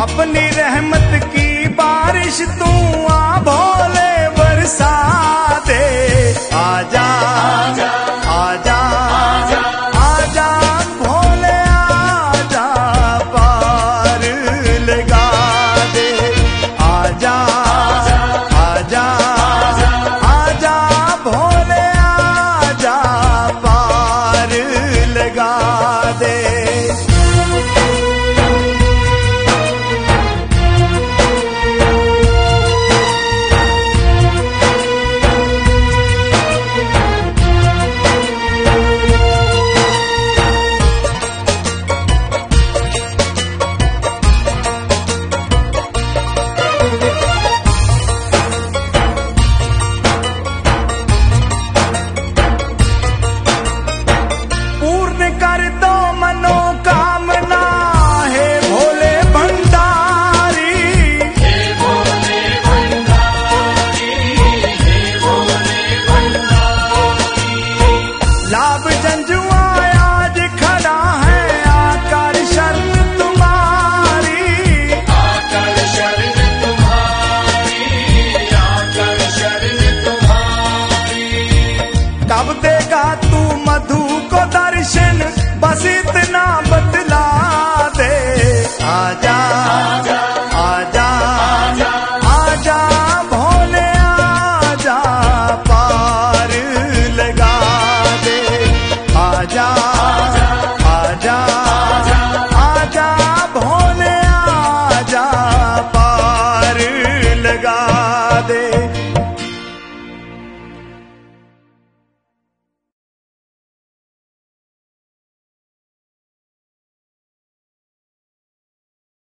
अपनी रहमत की बारिश तू आ भोले बरसा दे। आजा आजा आजा आजा भोले आजा पार लगा दे। आजा आजा आजा भोले आजा पार लगा दे। पूर्ण कर दो मनोकामना है भोले भंडारी। हे भोले भंडारी, हे भोले भंडारी। लाभ जंजुआ आज खड़ा है आकर शरण तुम्हारी। आकर शरण तुम्हारी, आकर शरण तुम्हारी। कब देगा तू मधु को दर्शन, बस इतना बतला दे। आजा